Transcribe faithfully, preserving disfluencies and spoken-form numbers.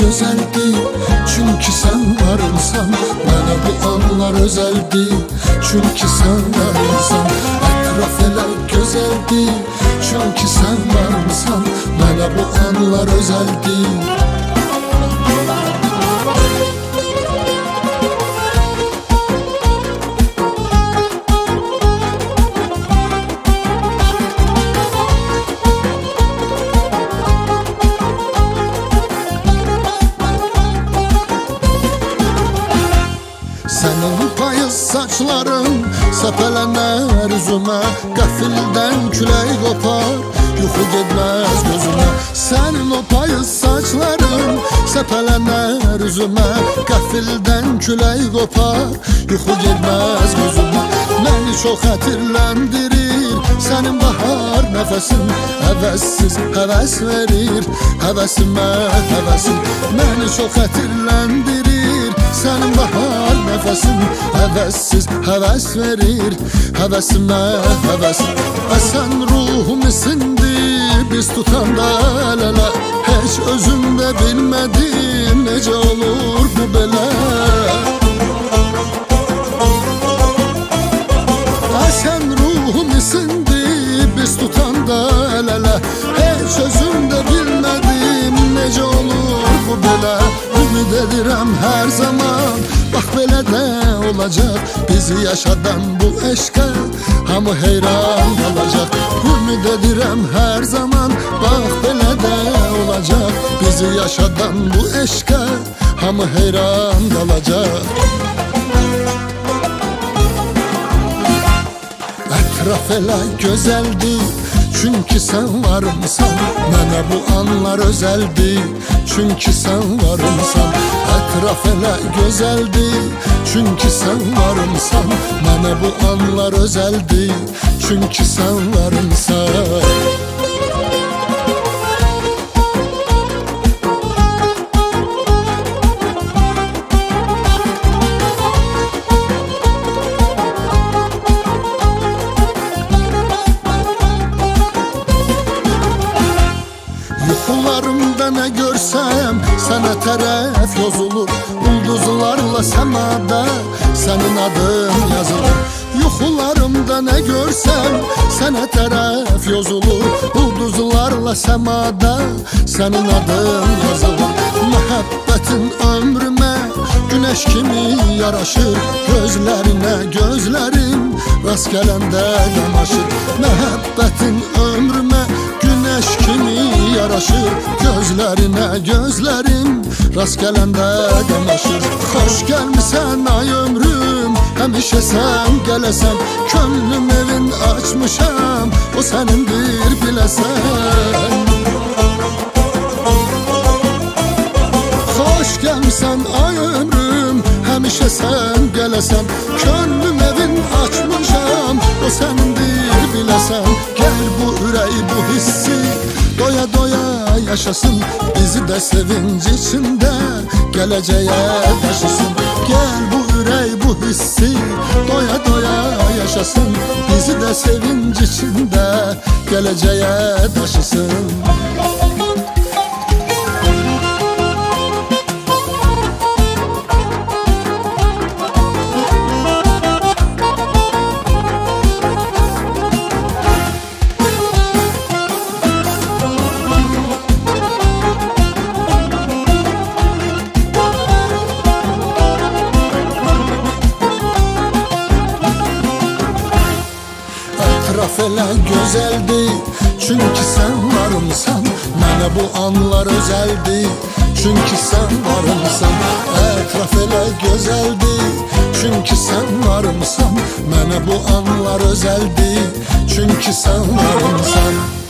gözəldir, çünki sən varımsan. Mənə bu anlar özəldir, çünki sən varımsan. Ətraf elə gözəldir, çünki sən varımsan. Mənə bu anlar özəldir. Sənin payız saçların səpələnər üzümə, qəfildən külək qopar, yuxu getməz gözümə. Sənin o payız saçların səpələnər üzümə, qəfildən külək qopar, yuxu getməz gözümə. Məni çox xətirləndirir sənin bahar nəfəsin, həvəssiz həvəs verir həvəsimə həvəsin. Məni çox xətirləndirir sənin bahar nəfəsin, həvəssiz həvəs verir həvəsimə həvəsin. Əsən ruhum isindi biz tutanda əl-ələ, heç özüm də bilmədim necə olur bu belə. Əsən ruhum isindi biz tutanda əl-ələ, heç özüm də bilmədim necə olur bu belə. Ümid edirəm hər zaman, bax belə də olacaq, bizi yaşadan bu eşqə hamı heyran qalacaq. Ümid edirəm hər zaman, bax belə də olacaq, bizi yaşadan bu eşqə hamı heyran qalacaq. Ətraf elə gözəldir, çünki sən varımsan. Mənə bu anlar özəldir, çünki sən varımsan. Ətraf elə gözəldir, çünki sən varımsan. Mənə bu anlar özəldir, çünki sən varımsan. Yuxularımda nə görsəm sənə tərəf yozulur, ulduzlarla səmada sənin adın yazılır. Yuxularımda nə görsəm sənə tərəf yozulur, ulduzlarla səmada sənin adın yazılır. Məhəbbətin ömrümə günəş kimi yaraşır, gözlərinə gözlərim rast gələndə qamaşır. Məhəbbətin ömrümə günəş kimi yaraşır, gözlərinə gözlərim rast gələndə qamaşır. Xoş gəlmisən ay ömrüm, həmişə sən gələsən, könlüm evin açmışam, o sənindir biləsən. Xoş gəlmisən ay ömrüm, həmişə sən gələsən, könlüm evin açmışam, o sənindir biləsən. Gəl bu ürək bu hissi doya doya yaşasın, bizi də sevinc içində gələcəyə daşısın. Gəl bu ürək bu hissi doya doya yaşasın, bizi də sevinc içində gələcəyə daşısın. Ətraf elə gözəldir, çünki sən varımsan. Mənə bu anlar özəldir, çünki sən varımsan. Ətraf elə gözəldir, çünki sən varımsan. Mənə bu anlar özəldir, çünki sən varımsan.